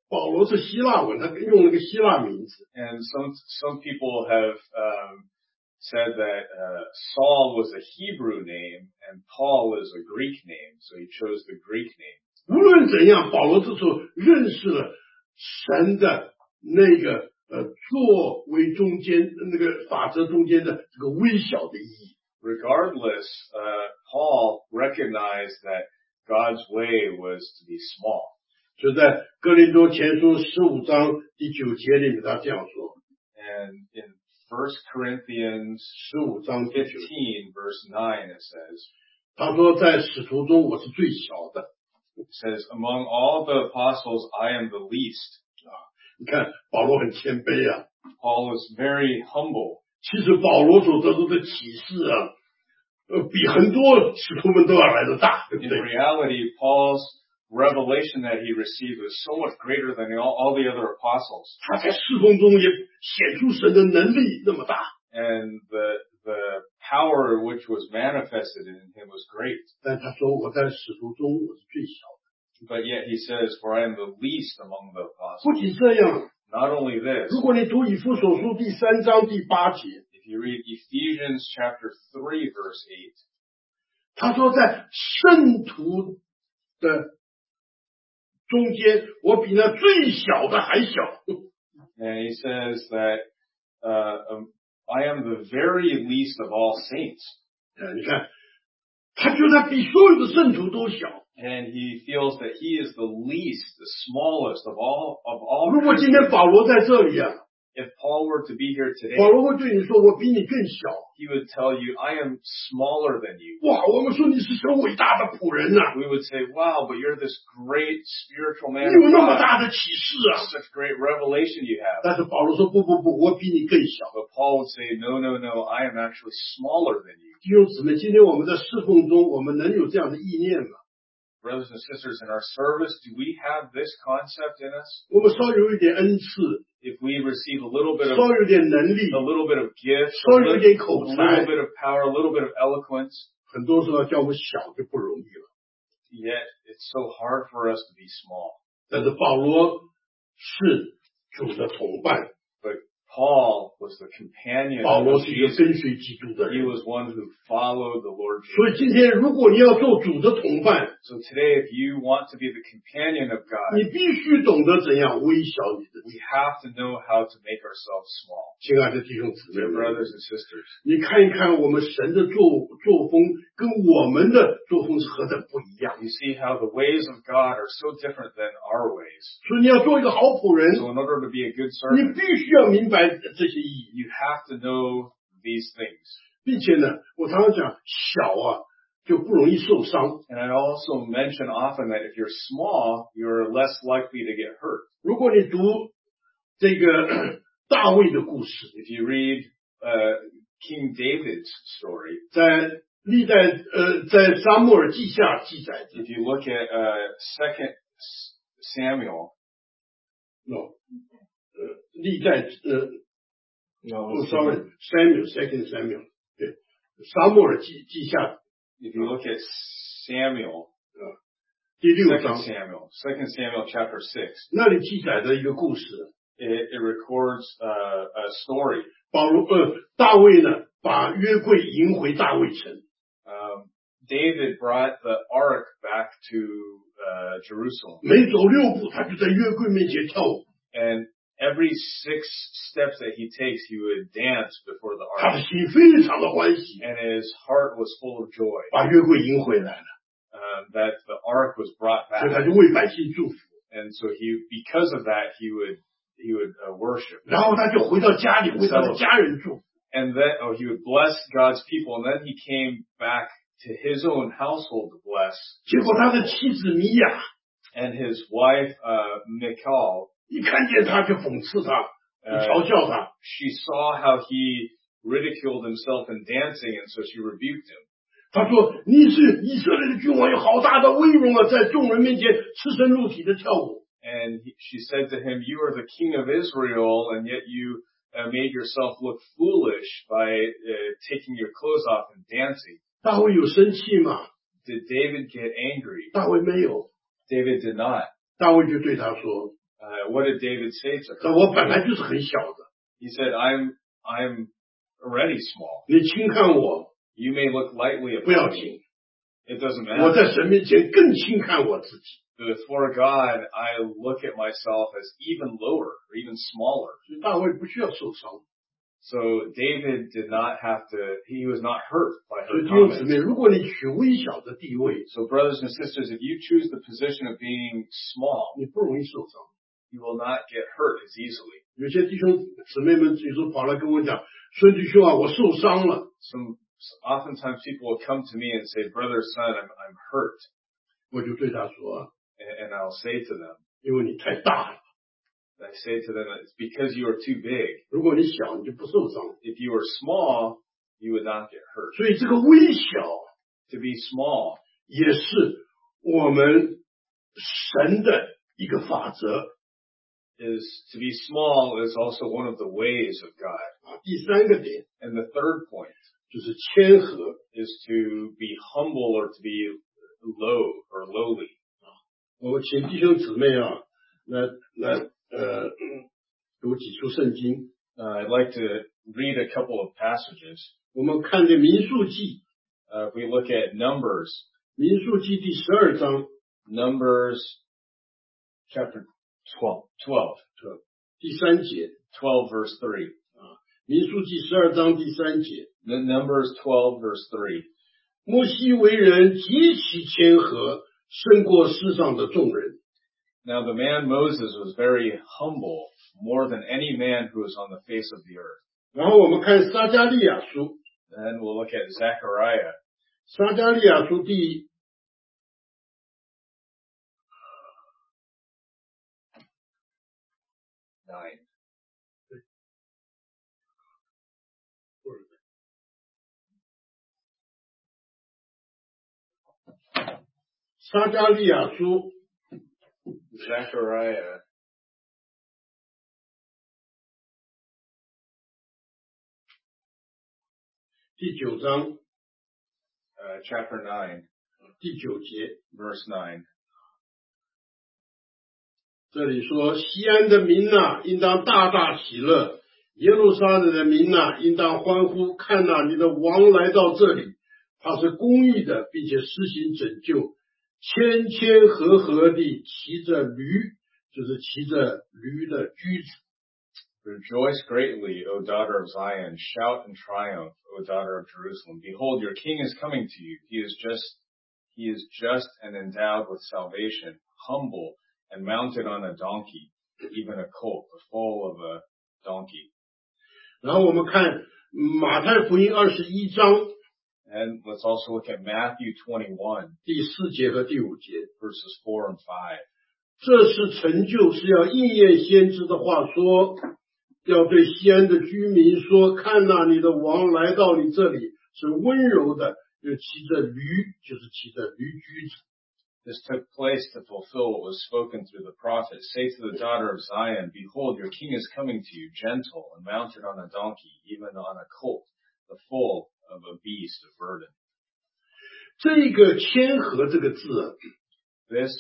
保罗是希腊文，他用了个希腊名字。 And some people have said that Saul was a Hebrew name and Paul is a Greek name, so he chose the Greek name. 无论怎样，保罗这时候认识了神的那个作为中间那个法则中间的这个微小的意义。 Regardless, Paul recognized that God's way was to be small. 就在哥林多前书15章第9节里面，他这样说。 And in 1 Corinthians 15章第9 15 verse 9 it says, 他说在使徒中我是最小的。 It says, among all the apostles, I am the least. 你看保罗很谦卑啊。 Paul is very humble. 其实保罗所得到的启示啊，比很多使徒们都要来得大，对不 In 对？ reality, Paul's revelation that he received was so much greater than all the other apostles. 他在侍奉中也显出神的能力那么大。 And the power which was manifested in him was great. 但他说我在使徒中我是最小的。 But yet he says, for I am the least among the 不 apostles. 仅这样， Not only this, 如果你读以弗所书第3章第8节， if you read Ephesians chapter 3 verse 8, 他说在圣徒的中间，我比那最小的还小。 and he says that I am the very least of all saints. 你看，他觉得比所有的圣徒都小。 And he feels that he is the least, the smallest of all 如果今天 Christians. 保罗在这里啊， If Paul were to be here today, 保罗会对你说我比你更小。 he would tell you, I am smaller than you. 哇，我们说你是神伟大的仆人呐、 We would say, wow, but you're this great spiritual 你 man 有 of 那么 God. 大的启示啊。 Such great revelation you have. 但是保罗说不，我比你更小。 But Paul would say, no, I am actually smaller than you. 弟兄姊妹，今天我们在侍奉中，我们能有这样的意念吗？ Brothers and sisters, in our service, do we have this concept in us? 我们稍有一点恩赐， If we receive a little bit 稍 of 有点能力， a little bit of gift, 稍有一点口 a 才 little，bit of power, a little bit of eloquence, 很多时候叫我们小就不容易了。 yet it's so hard for us to be small. 但是保罗是主的同伴， But Paul was the companion 保罗 of 是一个 Jesus. 跟随基督的 He 人。 was one who followed the Lord 所以 Jesus. 今天如果你要做主的同伴， So today, if you want to be the companion of God, 你必须懂得怎样微小你的自 we 己。 have to know how to make ourselves small. 亲爱的弟兄姊妹 Dear 们， brothers and sisters, 你看一看我们神的作风跟我们的作风是何等不一样。 you see how the ways of God are so different than our ways. 所以你要做一个好仆人， So in order to be a good 你 servant, 必须要明白这些意义， you have to know these things. 并且呢，我常常讲小啊就不容易受伤。 And I also mention often that if you're small, you're less likely to get hurt. 如果你读这个大卫的故事， If you read King David's story, 在历代在撒母耳记下记载着 if you look at 2 Samuel, 历代 no, sorry Samuel 对，撒母耳记下 if you look at Samuel, 第6 2 章， Samuel chapter 6, 那里记载着一个故事。 it records a story. 大卫呢把约柜迎回大卫城， David brought the ark back to Jerusalem, 每走6步他就在约柜面前跳舞， and every 6 steps that he takes, he would dance before the 他的 ark, 心非常的欢喜， and his heart was full of joy 把约柜迎回来了， that the ark was brought 所以 back. 他就为百姓祝福， And so because of that, he would worship. 然后他就回到家里为他的家人祝福。 And then, he would bless God's people. And then he came back to his own household to bless. 结果他的妻子米娅 And his wife, Michal, 一看见他就讽刺他，嘲笑他。 she saw how he ridiculed himself in dancing, and so she rebuked him. 他说：“你是以色列的君王，有好大的威荣啊，在众人面前赤身露体的跳舞。” And she said to him, you are the king of Israel, and yet you made yourself look foolish by taking your clothes off and dancing. 大卫有生气吗？ Did David get angry? 大卫没有， David did not. 大卫就对他说 What did David say to 说 her? 我本来就是很小的， He said, I'm already small. 你轻看我 You may look lightly 不要 upon me. 紧， It doesn't 我 matter. 在神面前更轻看我自己。 Before God, I look at myself as even lower or even smaller. 所以大卫不需要受伤。 So David did not have to, he was not hurt by 所以 her 弟兄姊 comments. 妹，如果你取微小的地位， So brothers and sisters, if you choose the position of being small, 你不容易受伤。 you will not get hurt as easily. 有些弟兄姊妹们有时候跑来跟我讲，孙弟兄啊，我受伤了。 Oftentimes people will come to me and say, brother, son, I'm hurt. 我就对他说， And I'll say to them, 因为你太大了， I say to them, it's because you are too big. 如果你小，你就不受伤。 If you were small, you would not get hurt. 所以这个微小 To be small 也是我们神的一个法则。 to be small is also one of the ways of God. 第三个点 And the third point 就是谦和。 is to be humble or to be low or lowly. 我们请弟兄姊妹啊，来读几处圣经。 I'd like to read a couple of passages. 我们看见民数记， If we look at Numbers, 民数记第12章 Numbers chapter 12, 第3节， 12 verse 3. 民数记12章第3节， The Numbers 12 verse 3. 摩西为人极其谦和，胜过世上的众人。 Now the man Moses was very humble, more than any man who was on the face of the earth. 然后我们看撒迦利亚书， Then we'll look at Zechariah, 撒迦利亚书第 9. 撒迦利亚书 Zechariah, 第9章 chapter 9, 第9节， verse 9. 这里说：西安的民哪，应当大大喜乐；耶路撒冷的民哪，应当欢呼。看哪，你的王来到这里，他是公义的，并且施行拯救，谦谦和和地骑着驴，就是骑着驴的驹子。 Rejoice greatly, O daughter of Zion. Shout in triumph, O daughter of Jerusalem. Behold, your king is coming to you. He is just and endowed with salvation, humble and mounted on a donkey, even a colt, the foal of a donkey. 然后我们看马太福音21章 And let's also look at Matthew 21, 第4节和第5节， verses 4 and 5. 这是成就，是要应验先知的话说，要对西安的居民说：看哪，你的王来到你这里，是温柔的，又骑着驴，就是骑着驴驹子。 This took place to fulfill what was spoken through the prophet. Say to the daughter of Zion, behold, your king is coming to you, gentle and mounted on a donkey, even on a colt, the foal of a beast of burden. 这个谦和这个字 This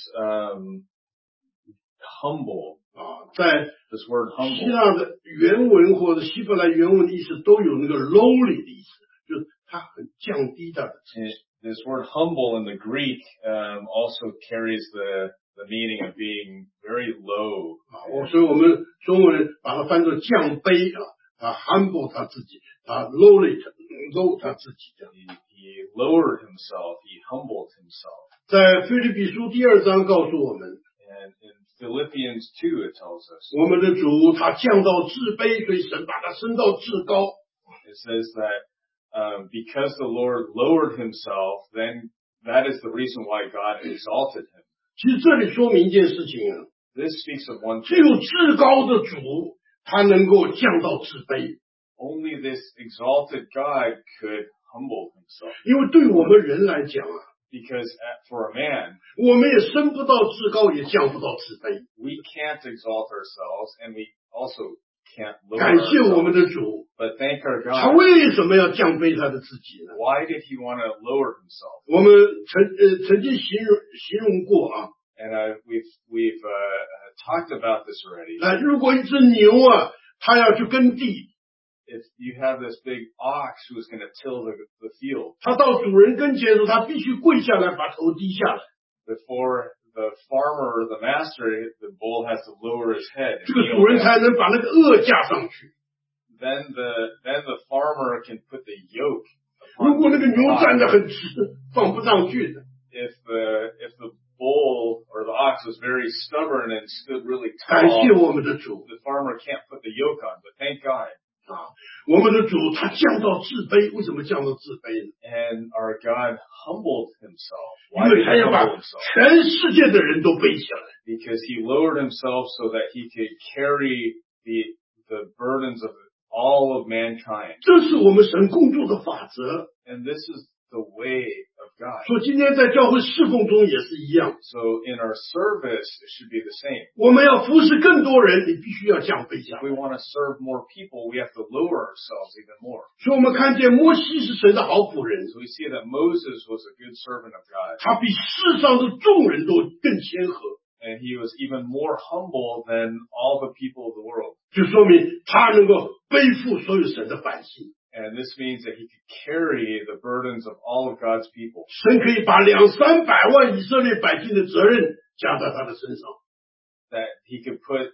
humble, 在 this word 希 humble, 腊的原文或者希伯来原文的意思都有那个 lowly 的意思，就是它很降低它的。 this word humble in the Greek also carries the meaning of being very low. 所以我们中文人把它翻作降卑他 humble 他自己，他 low 他自己这样。 He lowered himself, he humbled himself. 在腓立比书第2章告诉我们， And in Philippians 2 it tells us, 我们的主他降到至卑，所以神把他升到至高。 it says that because the Lord lowered himself, then that is the reason why God exalted him. 其实这里说明一件事情 This speaks of one 只 thing. 有至高的主他能够降到至卑， Only this exalted God could humble himself. 因为对我们人来讲 Because for a man, 我们也升不到至高，也降不到至卑。 we can't exalt ourselves and we also can't lower 感谢我们 ourselves. 的主， But thank our 他 God. 为什么要降卑他的自己呢？ Why did he want to lower himself? 我们曾经形容过 And we've talked about this already. 如果一只牛啊，它要去耕地， If you have this big ox who is going to till the field, 它到主人跟前的时候，它必须跪下来，把头低下来。 before the farmer or the master, the bull has to lower his head. 这个主人才能把那个轭架上去。 Then the farmer can put the yoke. 如果那个牛站得很直，放不上去的。 If the bull or the ox was very stubborn and stood really 感谢 tall, 我们的主 the farmer can't put the yoke on. But thank God. 啊！我们的主他降到自卑，为什么降到自卑呢？ And our God humbled himself. 因 Why 为 did 他 he 要把 humble himself? 全世界的人都背起来。 Because he lowered himself so that he could carry the burdens of all of mankind. 这是我们神工作的法则。 And this is the way of God. 所以今天在教会侍奉中也是一样， So in our service, it should be the same. 我们要服侍更多人，你必须要降卑下 If 来。 we want to serve more people, we have to lower ourselves even more. 所以我们看见摩西是神的好仆人， So we see that Moses was a good servant of God. 他比世上的众人都更谦和， And he was even more humble than all the people of the world. 就说明他能够背负所有神的百姓。 And this means that he could carry the burdens of all of God's people. 神可以把200-300万以色列百姓的责任加在他的身上。 That he could put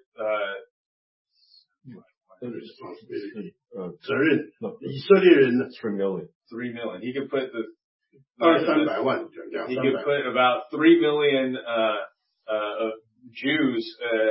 责任，以色列人呢 3 million. 3 million. He could put the 200-300万， he could put about 3 million Jews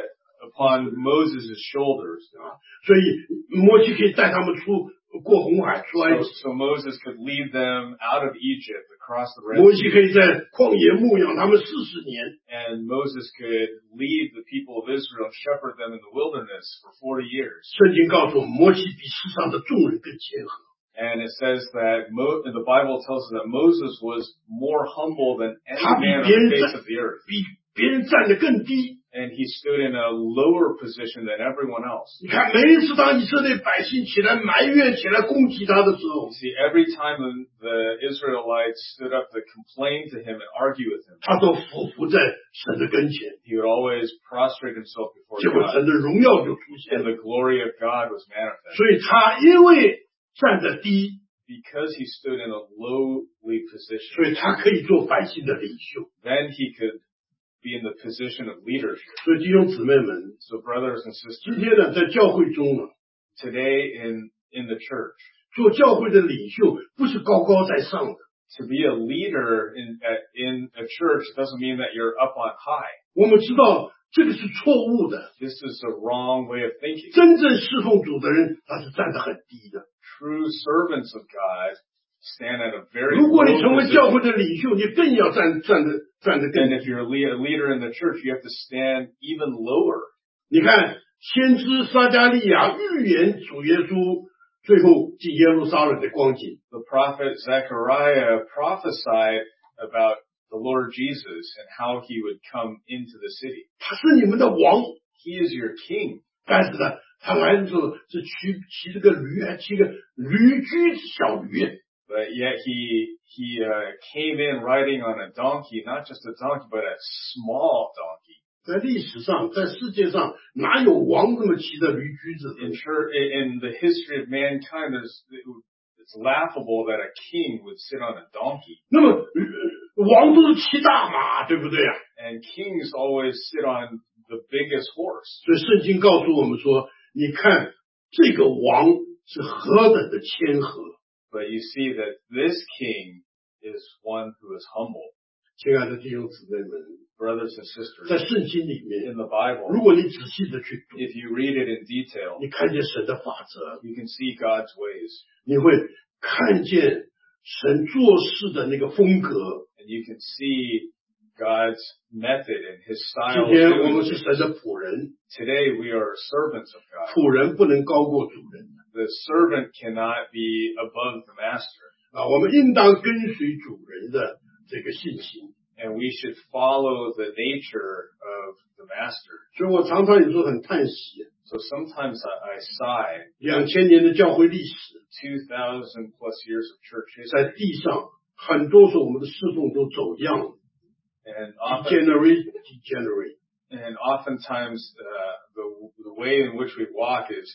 upon Moses' shoulders. 所以摩西可以带他们过红海出埃及， So Moses could lead them out of Egypt across the Red 摩西 Sea. 可以在旷野牧养他们40年。 And Moses could lead the people of Israel and shepherd them in the wilderness for 40 years. 圣经告诉我们，摩西比世上的众人更谦和。 And it says that the Bible tells us that Moses was more humble than any 他比 man on 别人 the 站 face of the earth. 比别人站得更低。 And he stood in a lower position than everyone else. 你看，每一次当以色列百姓起来埋怨、起来攻击他的时候 You，see, every time the Israelites stood up to complain to him and argue with him, 他都伏在神的跟前， he would always prostrate himself before 结果 God. 神的荣耀就出现 And 了。 the glory of God was manifest. 所以他因为站得低， Because he stood in a lowly 所 position, 以他可以做百姓的领袖。 then he could be in the position of leadership. 所以弟兄姊妹们， So brothers and 今 sisters, 天呢，在教会中呢， today in the church, 做教会的领袖不是高高在上的。 to be a leader in a church doesn't mean that you're up on high. 我们知道这个是错误的， This is a wrong way of thinking. 真正侍奉主的人，他是站得很低的。 True servants of God stand at a very 如果你 low 成为教 position. 会的领袖，你更要站得更 And 低。 if you're a leader in the church, you have to stand even lower. 你看，先知撒迦利亚预言主耶稣最后进耶路撒冷的光景。 The prophet Zechariah prophesied about the Lord Jesus and how he would come into the city. 他是你们的王， He is your king. 但是呢，他来的时候是骑这个驴，还骑个驴驹小驴。 But yet he came in riding on a donkey, not just a donkey, but a small donkey. 在历史上，在世界上，哪有王这么骑着驴驹子的？ In the history of mankind, it's laughable that a king would sit on a donkey. 那么王都是骑大马，对不对啊？ And kings always sit on the biggest horse. 所以圣经告诉我们说，你看这个王是何等的谦和。 But you see that this king is one who is humble. 亲爱的弟兄姊妹们， Brothers and sisters, 在圣经里面， in the Bible, 如果你仔细的去读， if you read it in detail, 你看见神的法则， you can see God's ways. 你会看见神做事的那个风格。 And you can see God's method and his 今 style of 天我 doing 们是 things. 神的仆人， Today we are servants of God. 仆人不能高过主人 The servant cannot be above the master. 啊！我们应当跟随主人的这个信心。 And we should follow the nature of the master. 所以我常常有时候很叹息 So sometimes I sigh. ，2000年的教会历史， 2,000 plus years of church 在 history. 地上很多时候我们的侍奉都走样了 And often, ，degenerate。 And oftentimes, the way in which we walk is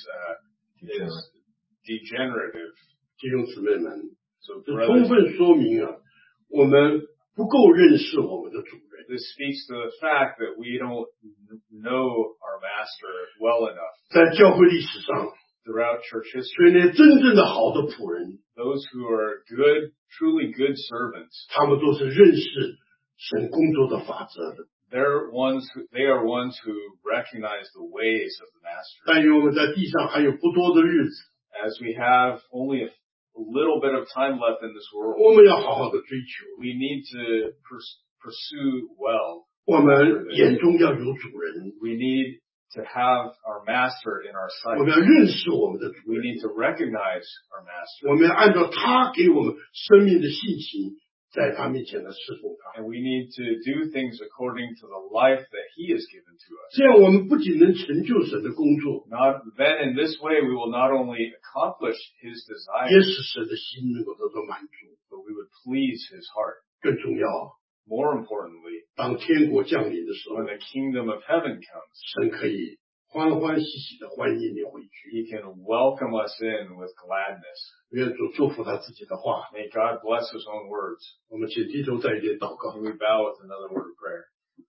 degenerative. 弟兄姊妹们， So 这 brothers, 充分说明啊，我们不够认识我们的主人。 this speaks to the fact that we don't know our master well enough. 在教会历史上， Throughout church history, 所以那真正的好的仆人， those who are good, truly good servants, 他们都是认识神工作的法则的。 they are ones who recognize the ways of the master. 但愿我们在地上还有不多的日子， As we have only a little bit of time left in this world, 我们要好好的追求。 we need to pursue well. 我们眼中要有主人， We need to have our master in our 我 sight. 们要认识我们的主 We 人， need to recognize our master. 我们要按照他给我们生命的性情，在他面前来侍奉他。 And we need to do things according to the life that he has given to us. 这样，我们不仅能成就神的工作， Then in this way, we will not only accomplish his 也 desires, 使神的心能够得到满足。 but we would please his heart. 更重要， More importantly, 当天国降临的时候 when，the kingdom of heaven comes, 神可以欢欢喜喜的欢迎你回去。 he can welcome us in with gladness. 愿主祝福他自己的话。 May God bless his own words. 我们请低头再一点祷告。 May we bow with another word of prayer.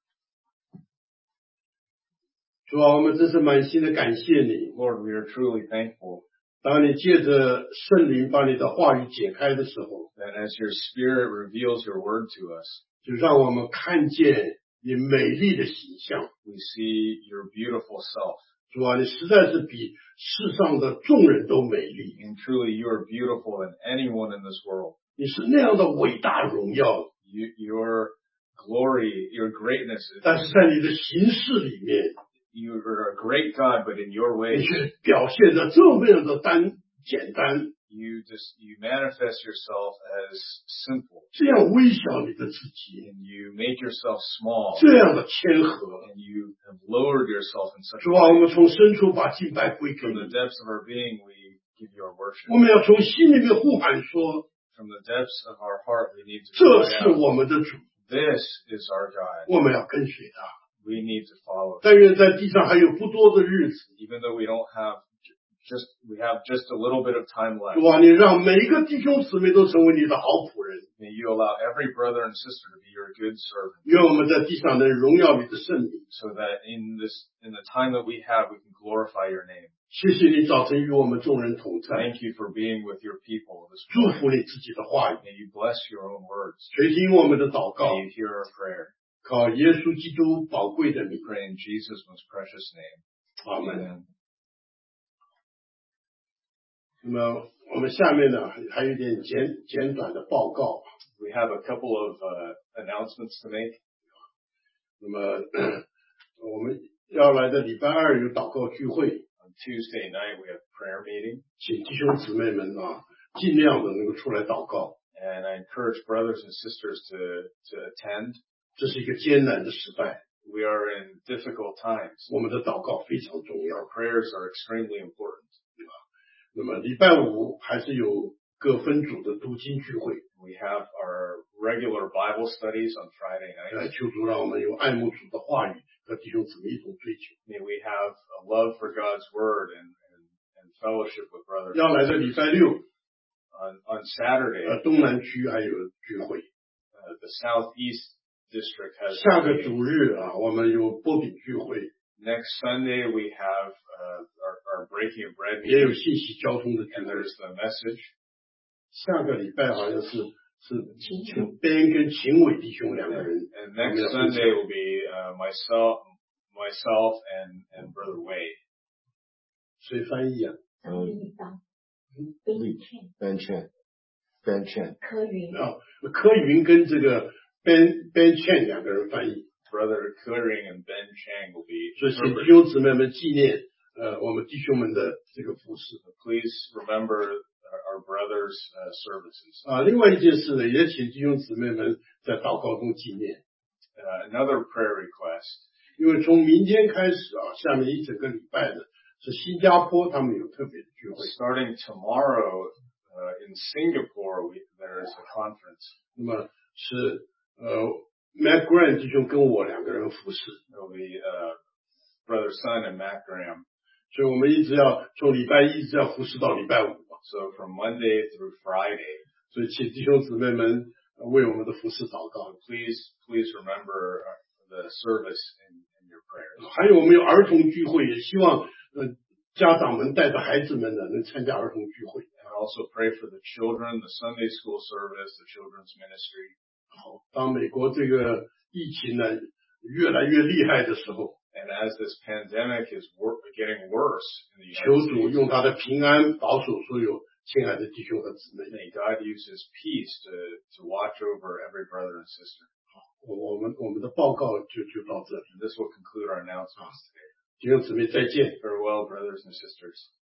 主啊，我们真是满心的感谢你。 Lord, we are truly thankful 当你借着圣灵把你的话语解开的时候， that as your Spirit reveals your word to us, 就让我们看见你美丽的形象。 we see your beautiful self. 主啊，你实在是比世上的众人都美丽， And truly, you are beautiful than anyone in this world. 你是那样的伟大荣耀， Your glory, your greatness, 但是在你的形式里面， you are a great God, but in your 你 ways, 却表现得这么样的简单， you manifest yourself as simple, 这样微小你的自己， and you make yourself small, 这样的谦和。 and you have lowered yourself in such a 主啊，我 way. 们从深处把敬拜归给 From the 你， depths of our being, we give you our worship. 我们要从心里面呼喊说， From the depths of our heart, we need to 这 cry 是 out, 我们的主， this is our God. 我们要跟随他。 We need to follow. 但愿在地上还有不多的日子， Even though we have just a little bit of time left. 主啊，你让每一个弟兄姊妹都成为你的好仆人。 May you allow every brother and sister to be your good servant, 愿我们在地上能荣耀你的圣名。 so that in the time that we have, we can glorify your name. 谢谢你早晨与我们众人同在， Thank you for being with your people this 祝 morning. 福你自己的话语， May you bless your own words. 垂听我们的祷告， May you hear our prayer. 靠耶稣基督宝贵的名 We，pray in Jesus' most precious name. 阿门。 Amen. 那么我们下面呢还有一点简短的报告。 We have a couple of announcements to make. 那么我们要来的礼拜二有祷告聚会， On Tuesday night, we have prayer meeting, 请弟兄姊妹们啊尽量的能够出来祷告。 and I encourage brothers and sisters to attend. 这是一个艰难的时代， We are in difficult times. 我们的祷告非常重要 Our。prayers are extremely important. 那么礼拜五还是有各分组的读经聚会， We have our regular Bible studies on Friday 来 nights. 求主让我们有爱慕主的话语和弟兄姊妹一同追求。 May we have a love for God's word and fellowship with brothers. 要来的礼拜六， On Saturday, 东南区还有聚会。 the Southeast District has 下个主日啊，我们有波饼聚会， next Sunday we have our breaking of bread 也有 meeting, 信息交通的聚 and 会。 there's the message. 下个礼拜好像是边跟秦伟弟兄两个人， And next Sunday will be myself and Brother Wade. 谁翻译啊？ Ben Chen， 柯云跟这个 Ben Chen 两个人翻译， Brother Kuring and Ben Chang will be 所以请弟 interpreters. 兄姊妹们纪念我们弟兄们的这个服饰 Please remember our brothers' services. 啊。另外一件事呢，也请弟兄姊妹们在祷告中纪念， Another prayer request. 因为从明天开始啊，下面一整个礼拜呢是新加坡他们有特别的聚会， Starting tomorrow in Singapore, there is a conference. 那么是 Matt Grant 弟兄跟我2个人服侍， It'll be Brother Sun and Matt Graham. 所以我们一直要从礼拜一一直要服侍到礼拜五嘛。 So from Monday through Friday. 所以请弟兄姊妹们为我们的服侍祷告。 Please remember the service in your prayers. 还有我们有儿童聚会，也希望家长们带着孩子们呢能参加儿童聚会。 And also pray for the children, the Sunday school service, the children's ministry. 好，当美国这个疫情呢越来越厉害的时候， And as this pandemic is getting worse in the 求 United 主 States, 用他的平安保守所有亲爱的弟兄和姊妹。 may God use His peace to watch over every brother and sister. 我们的报告就到这里， And this will conclude our announcements today. 弟兄姊妹再见。 Farewell, brothers and sisters.